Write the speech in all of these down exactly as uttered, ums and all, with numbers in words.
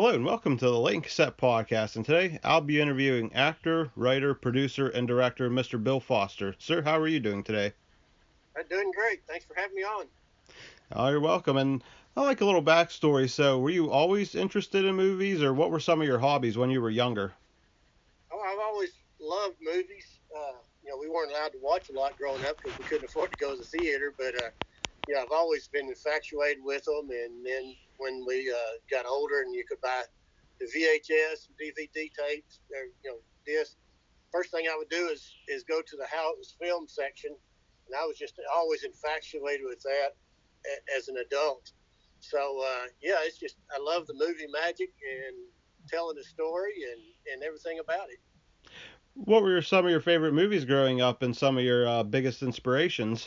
Hello and welcome to the Late Cassette Podcast. And today I'll be interviewing actor, writer, producer, and director Mister Bill Foster. Sir, how are you doing today? I'm doing great. Thanks for having me on. Oh, you're welcome. And I like a little backstory. So, were you always interested in movies, or what were some of your hobbies when you were younger? Oh, I've always loved movies. Uh, you know, we weren't allowed to watch a lot growing up because we couldn't afford to go to the theater. But uh, you know, I've always been infatuated with them. And then when we uh, got older and you could buy the V H S, D V D tapes, or you know, disc, first thing I would do is is go to the house film section, and I was just always infatuated with that as an adult. So uh, yeah, it's just I love the movie magic and telling the story and and everything about it. What were some of your favorite movies growing up and some of your uh, biggest inspirations?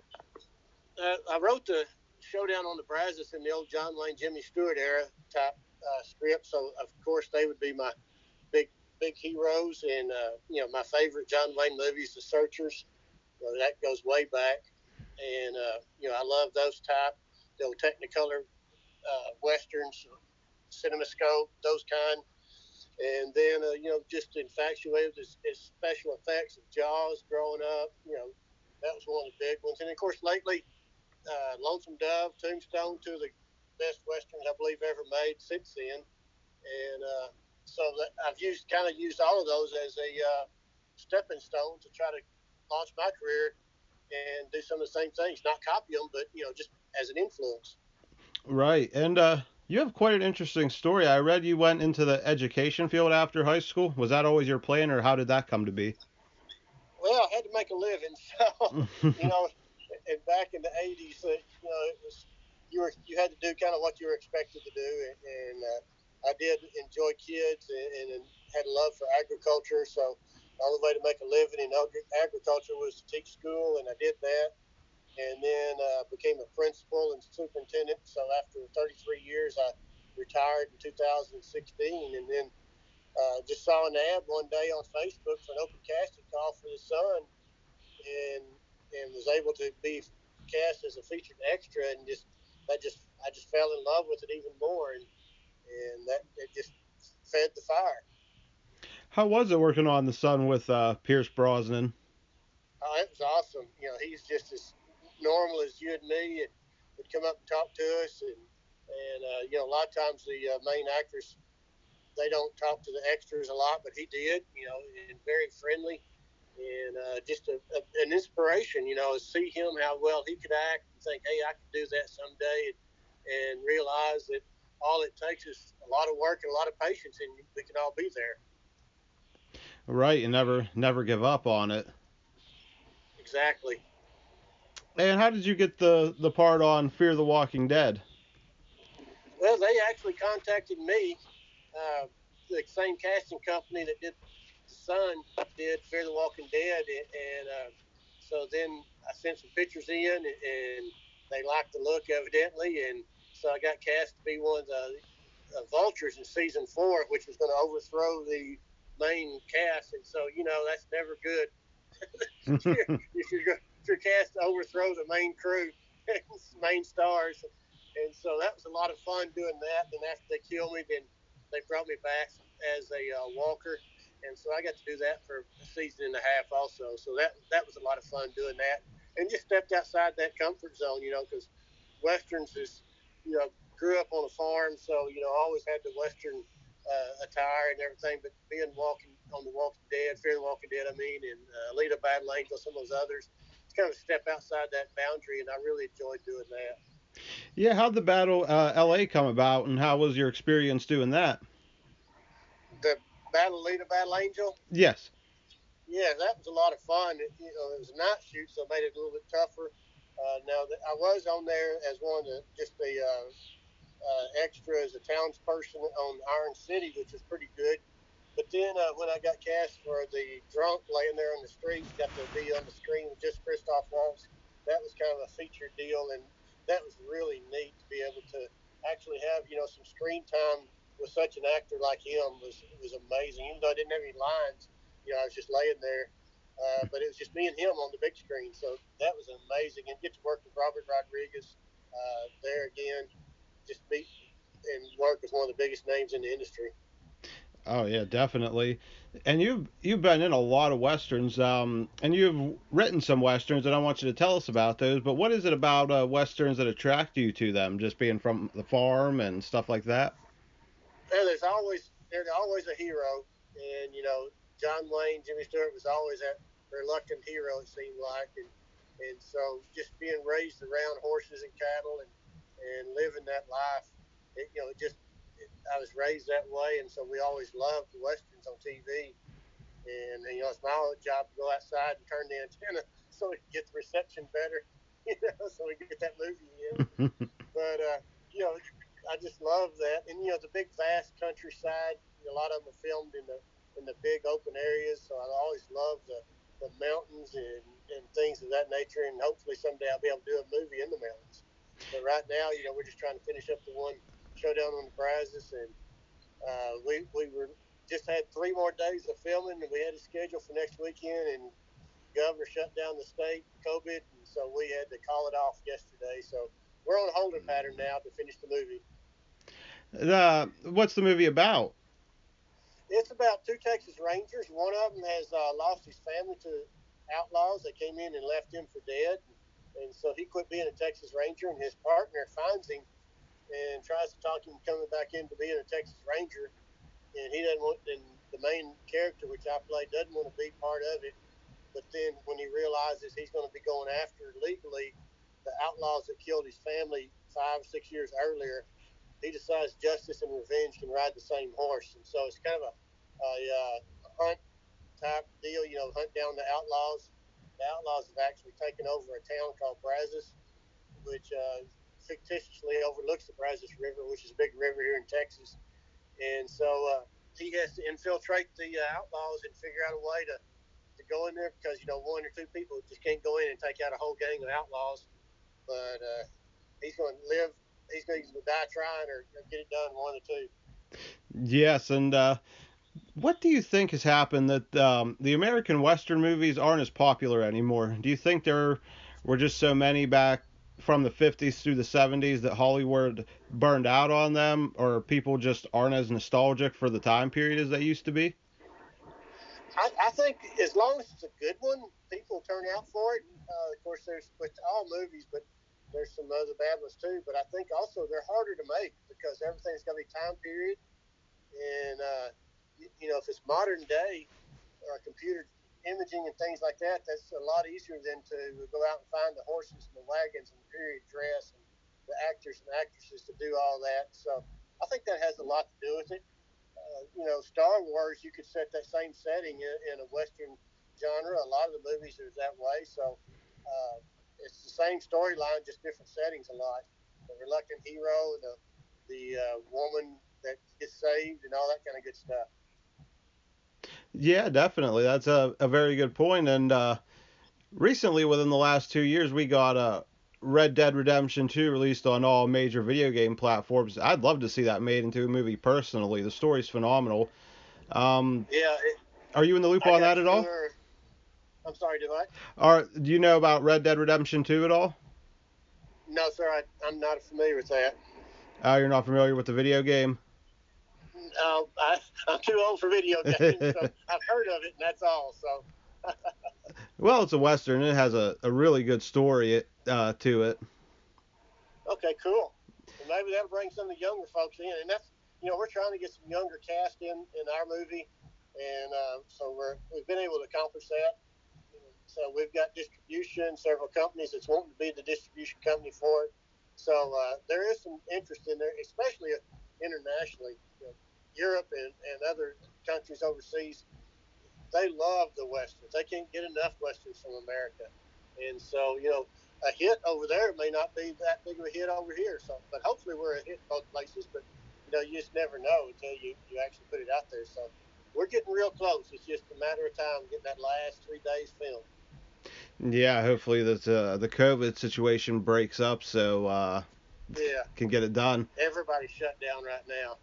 Uh, I wrote the Showdown on the Brazos in the old John Wayne, Jimmy Stewart era type uh, script, so of course they would be my big big heroes. And uh, you know, my favorite John Wayne movies, The Searchers. You know, that goes way back, and uh, you know I love those type, the old Technicolor uh, westerns, CinemaScope, those kind. And then uh, you know just infatuated with his, his special effects of Jaws growing up. You know that was one of the big ones. And of course lately, uh, Lonesome Dove, Tombstone, two of the best westerns I believe ever made since then. And uh, so that I've used kind of used all of those as a uh, stepping stone to try to launch my career and do some of the same things, not copy them, but you know just as an influence. Right. And uh, you have quite an interesting story. I read you went into the education field after high school. Was that always your plan, or how did that come to be? Well, I had to make a living, so you know, and back in the eighties, uh, you know, it was you were you had to do kind of what you were expected to do, and, and uh, I did enjoy kids and, and had a love for agriculture. So the only way to make a living in agriculture was to teach school, and I did that, and then uh, became a principal and superintendent. So after thirty-three years, I retired in two thousand sixteen, and then uh, just saw an ad one day on Facebook for an open casting call for the Sun, and and was able to be cast as a featured extra, and just I just I just fell in love with it even more, and and that it just fed the fire. How was it working on The Sun with uh, Pierce Brosnan? Oh, it was awesome. You know, he's just as normal as you and me, and would come up and talk to us, and and uh, you know, a lot of times the uh, main actors they don't talk to the extras a lot, but he did. You know, and very friendly, and uh, just a, a, an inspiration. You know, to see him how well he could act, and think, hey, I could do that someday, and, and realize that all it takes is a lot of work and a lot of patience, and we can all be there. Right, and never never give up on it. Exactly. And how did you get the the part on Fear the Walking Dead? Well, they actually contacted me. Uh, the same casting company that did The Sun did Fear the Walking Dead, and uh, so then I sent some pictures in, and they liked the look evidently, and so I got cast to be one of the uh, vultures in season four, which was going to overthrow the main cast, and so you know that's never good if you're if you're, if you're cast to overthrow the main crew, main stars. And so that was a lot of fun doing that. Then after they killed me, then they brought me back as a uh, walker, and so I got to do that for a season and a half also. So that that was a lot of fun doing that, and just stepped outside that comfort zone, you know, because westerns is, you know, grew up on a farm, so you know, always had the western uh, attire and everything. But being walking on the Walking Dead, Fear the Walking Dead, I mean, and uh, Alita Battle Angel, some of those others, it's kind of a step outside that boundary, and I really enjoyed doing that. Yeah, how'd the Battle uh, L A come about, and how was your experience doing that? The Battle Alita Battle Angel, Yes. yeah, that was a lot of fun. It, you know, it was a night shoot, so it made it a little bit tougher. Uh, now, I was on there as one of the just the uh, uh, extra as a townsperson on Iron City, which was pretty good. But then uh, when I got cast for the drunk laying there on the street, got to be on the screen with just Christoph Waltz. That was kind of a featured deal, and that was really neat to be able to actually have you know some screen time with such an actor like him was was amazing. Even though I didn't have any lines, you know, I was just laying there. Uh, but it was just me and him on the big screen, so that was amazing. And get to work with Robert Rodriguez uh, there again, just meet and work with one of the biggest names in the industry. Oh yeah, definitely. And you've you've been in a lot of westerns, um, and you've written some westerns, and I want you to tell us about those. But what is it about uh, westerns that attract you to them? Just being from the farm and stuff like that? And there's always there's always a hero, and you know John Wayne, Jimmy Stewart was always that reluctant hero. It seemed like, and and so just being raised around horses and cattle and and living that life, it, you know, it just it, I was raised that way, and so we always loved the westerns on T V. And, and you know, it's my job to go outside and turn the antenna so we can get the reception better, you know, so we can get that movie in. But uh, you know, I just love that, and you know, the big vast countryside. You know, a lot of them are filmed in the in the big open areas, so I always love the the mountains and and things of that nature. And hopefully someday I'll be able to do a movie in the mountains. But right now, you know, we're just trying to finish up the one Showdown on the Brazos, and uh, we we were just had three more days of filming, and we had a schedule for next weekend, and governor shut down the state, COVID, and so we had to call it off yesterday. So we're on a holding pattern now to finish the movie. Uh, what's the movie about? It's about two Texas Rangers. One of them has uh, lost his family to outlaws. They came in and left him for dead, and so he quit being a Texas Ranger. And his partner finds him and tries to talk him coming back into being a Texas Ranger. And he doesn't want. And the main character, which I play, doesn't want to be part of it. But then when he realizes he's going to be going after legally the outlaws that killed his family five or six years earlier, he decides justice and revenge can ride the same horse. And so it's kind of a, a, uh, a hunt type deal, you know, hunt down the outlaws. The outlaws have actually taken over a town called Brazos, which uh, fictitiously overlooks the Brazos River, which is a big river here in Texas. And so uh, he has to infiltrate the uh, outlaws and figure out a way to to go in there because you know one or two people just can't go in and take out a whole gang of outlaws. But uh, he's going to live. He's going to die trying or, or get it done. One or two. Yes, and uh, what do you think has happened that um, the American Western movies aren't as popular anymore? Do you think there were just so many back from the fifties through the seventies that Hollywood burned out on them, or people just aren't as nostalgic for the time period as they used to be? I, I think as long as it's a good one, people turn out for it. Uh, of course, there's with all movies, but there's some other bad ones too. But I think also they're harder to make because everything's got to be time period, and uh, you, you know if it's modern day or computer imaging and things like that, that's a lot easier than to go out and find the horses and the wagons and the period dress and the actors and actresses to do all that. So I think that has a lot to do with it. Uh, you know, Star Wars, you could set that same setting in, in a Western genre. A lot of the movies are that way. So uh, it's the same storyline, just different settings a lot. The reluctant hero, the the uh, woman that gets saved, and all that kind of good stuff. Yeah, definitely. That's a, a very good point. And uh, recently, within the last two years, we got uh, Red Dead Redemption two released on all major video game platforms. I'd love to see that made into a movie personally. The story's phenomenal. Um, Yeah, it, are you in the loop I on got that at all? sure. I'm sorry, do I? Or do you know about Red Dead Redemption two at all? No, sir, I, I'm not familiar with that. Uh, you're not familiar with the video game? Uh, I, I'm too old for video games, so I've heard of it, and that's all. So, Well, it's a western. It has a, a really good story uh, to it. okay, cool. Well, maybe that'll bring some of the younger folks in, and that's you know we're trying to get some younger cast in in our movie, and uh, so we're we've been able to accomplish that. So we've got distribution, several companies that's wanting to be the distribution company for it. So uh, there is some interest in there, especially internationally. You know, Europe and, and other countries overseas, they love the westerns. They can't get enough westerns from America, and so you know a hit over there may not be that big of a hit over here. So, but hopefully we're a hit both places. But you know you just never know until you you actually put it out there. So we're getting real close. It's just a matter of time getting that last three days filmed. Yeah, hopefully that uh, the COVID situation breaks up so uh, Yeah, can get it done. everybody's shut down right now.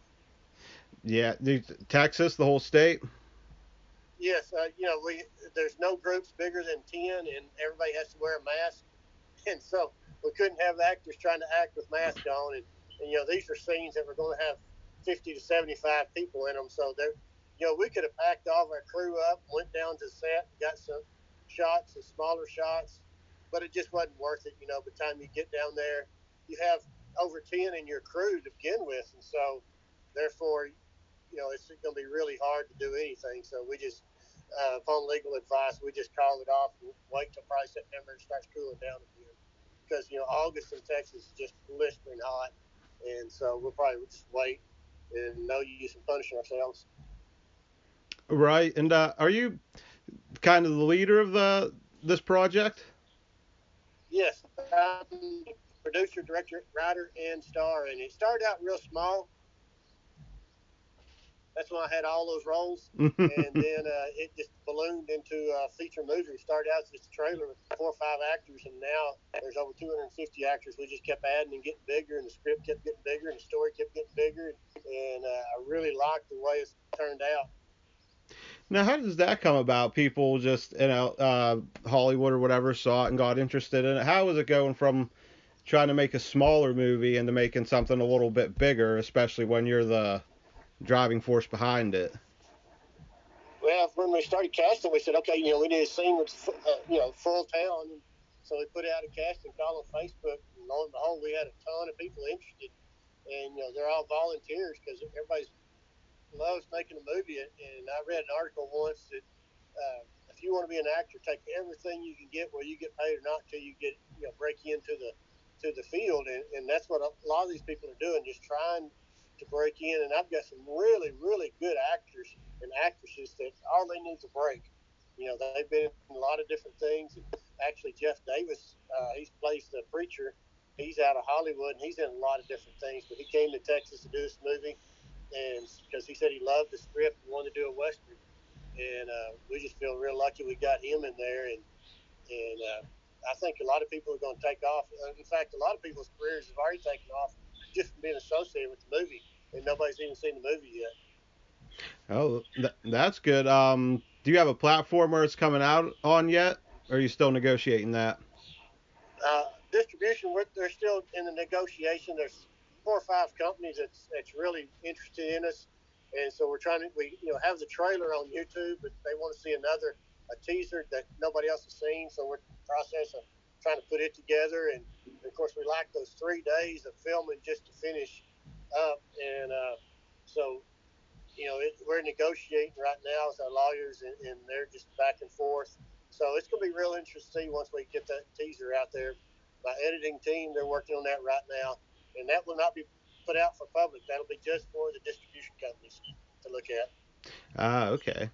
Yeah, Texas, the whole state. Yes, uh, you know, we there's no groups bigger than ten, and everybody has to wear a mask, and so we couldn't have actors trying to act with masks on, and And, you know, these are scenes that were going to have fifty to seventy-five people in them. So, they're, you know, we could have packed all of our crew up, went down to set, got some shots, some smaller shots, but it just wasn't worth it. You know, by the time you get down there, you have over ten in your crew to begin with. And so, therefore, you know, it's going to be really hard to do anything. So we just, uh, upon legal advice, we just call it off and wait till probably September it starts cooling down again. Because, you know, August in Texas is just blistering hot. And so we'll probably just wait and no use in punishing ourselves. Right. And uh, are you kind of the leader of the this project? Yes, I'm producer, director, writer, and star. And it started out real small. That's when I had all those roles. And then uh, it just ballooned into a feature movie. It started out as just a trailer with four or five actors, and now there's over two hundred fifty actors. We just kept adding and getting bigger, and the script kept getting bigger, and the story kept getting bigger. And uh, I really liked the way it's turned out. Now, how does that come about? People just, you know, uh, Hollywood or whatever saw it and got interested in it. How is it going from trying to make a smaller movie into making something a little bit bigger, especially when you're the driving force behind it? Well, when we started casting, we said, okay, you know, we need a scene with, uh, you know, full town. And so we put out a casting call on Facebook, and lo and behold, we had a ton of people interested. And, you know, they're all volunteers because everybody loves making a movie. And I read an article once that uh, if you want to be an actor, take everything you can get, whether you get paid or not, until you get, you know, break into the to the field. And, and that's what a lot of these people are doing, just trying to break in. And I've got some really, really good actors and actresses that all they need is a break. You know, they've been in a lot of different things. And actually, Jeff Davis, uh, he plays the preacher. He's out of Hollywood, and he's in a lot of different things. But he came to Texas to do this movie, and because he said he loved the script and wanted to do a western, and uh, we just feel real lucky we got him in there. And and uh, I think a lot of people are going to take off. In fact, a lot of people's careers have already taken off just from being associated with the movie, and nobody's even seen the movie yet. Oh, th- that's good. Um, do you have a platform where it's coming out on yet? Or are you still negotiating that? Uh, distribution, we're, they're still in the negotiation. There's four or five companies that's that's really interested in us, and so we're trying to we you know have the trailer on YouTube, but they want to see another a teaser that nobody else has seen. So we're in the process of trying to put it together, and, and of course we like those three days of filming just to finish up, and uh, so you know, it, we're negotiating right now with our lawyers, and, and they're just back and forth. So it's going to be real interesting once we get that teaser out there. My editing team, they're working on that right now, and that will not be put out for public. That'll be just for the distribution companies to look at. Ah, okay.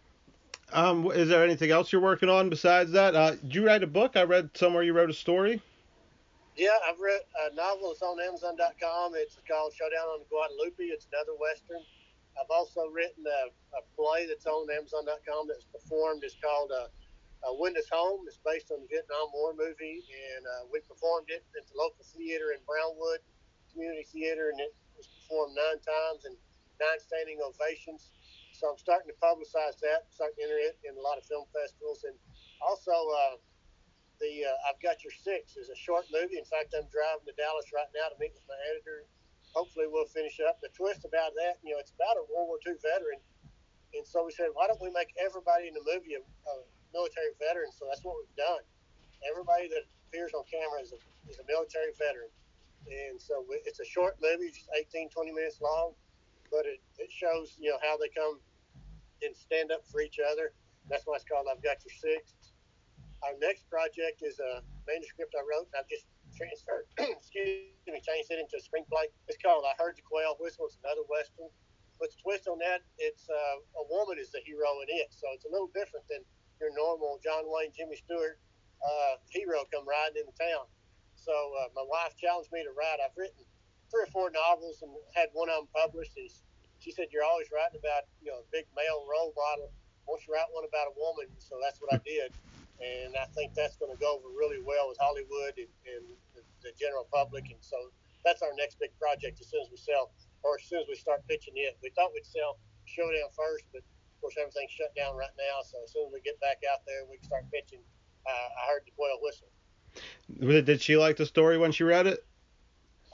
Um, is there anything else you're working on besides that? Uh, did you write a book? I read somewhere you wrote a story. Yeah, I've read a novel. It's on Amazon dot com. It's called Showdown on the Guadalupe. It's another Western. I've also written a, a play that's on Amazon dot com that's performed. It's called uh, uh, Windows Home. It's based on the Vietnam War movie, and uh, we performed it at the local theater in Brownwood Community Theater, and it was performed nine times and nine standing ovations. So I'm starting to publicize that, starting to enter it in a lot of film festivals, and also uh, the uh, I've Got Your Six is a short movie. In fact, I'm driving to Dallas right now to meet with my editor. Hopefully, we'll finish up. The twist about that, you know, it's about a World War Two veteran, and so we said, why don't we make everybody in the movie a, a military veteran? So that's what we've done. Everybody that appears on camera is a, is a military veteran. And so we, it's a short movie, just eighteen, twenty minutes long, but it, it shows, you know, how they come and stand up for each other. That's why it's called I've Got Your Six. Our next project is a manuscript I wrote, and I've just transferred, excuse me, changed it into a screenplay. It's called I Heard the Quail Whistle. It's another Western. But the twist on that, it's uh, a woman is the hero in it. So it's a little different than your normal John Wayne, Jimmy Stewart uh, hero come riding into town. So uh, my wife challenged me to write. I've written three or four novels and had one of them published. And she said, you're always writing about, you know, a big male role model. Why don't you write one about a woman? So that's what I did. And I think that's going to go over really well with Hollywood and, and the, the general public. And so that's our next big project as soon as we sell, or as soon as we start pitching it. We thought we'd sell Showdown first, but of course everything's shut down right now. So as soon as we get back out there, we can start pitching. Uh, I Heard the Quail Whistle. Did she like the story when she read it?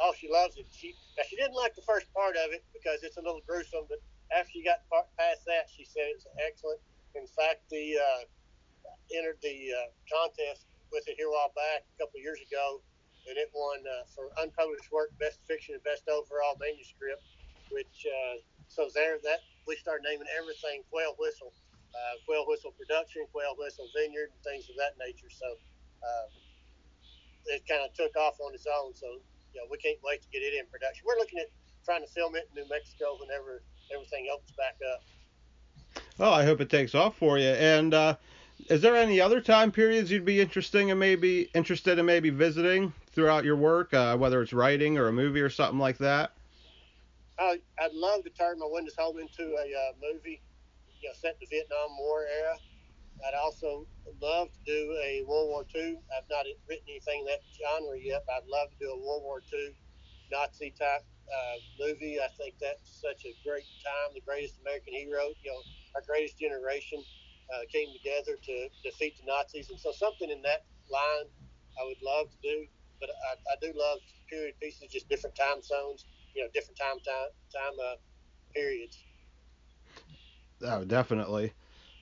oh, she loves it. She now she didn't like the first part of it because it's a little gruesome, but after she got past that, she said it's excellent. In fact, the uh, entered the uh, contest with it here a while back, a couple of years ago, and it won uh, for unpublished work, best fiction and best overall manuscript. Which uh, so there that we started naming everything Quail Whistle, uh, Quail Whistle Production, Quail Whistle Vineyard, and things of that nature. So uh, it kind of took off on its own. So you know we can't wait to get it in production. We're looking at trying to film it in New Mexico whenever everything opens back up. Well, I hope it takes off for you. And uh, is there any other time periods you'd be interesting in maybe interested in maybe visiting throughout your work, uh, whether it's writing or a movie or something like that? I, I'd love to turn my windows home into a uh, movie, you know, set in the Vietnam War era. I'd also love to do a World War Two. I've not written anything in that genre yet, but I'd love to do a World War Two Nazi type uh, movie. I think that's such a great time. The greatest American hero, you know, our greatest generation uh, came together to defeat the Nazis, and so something in that line I would love to do. But I, I do love period pieces, just different time zones, you know, different time time time uh, periods. Oh, definitely.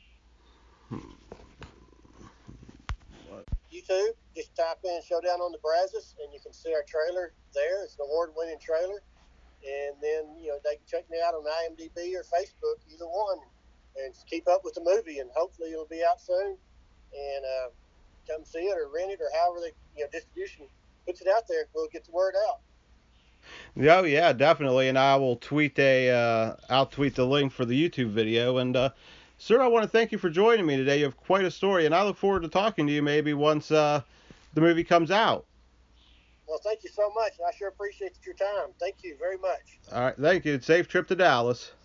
YouTube, just type in Showdown on the Brazos, and you can see our trailer there. It's an award-winning trailer. And then, you know, they can check me out on I M D B or Facebook, either one, and keep up with the movie. And hopefully it'll be out soon. And uh, come see it or rent it or however they, you know, distribution puts it out there. We'll get the word out. Oh yeah, definitely. And I will tweet a, uh, I'll tweet the link for the YouTube video. And uh, sir, I want to thank you for joining me today. You have quite a story, and I look forward to talking to you maybe once uh, the movie comes out. Well, thank you so much. I sure appreciate your time. Thank you very much. All right, thank you. Safe trip to Dallas.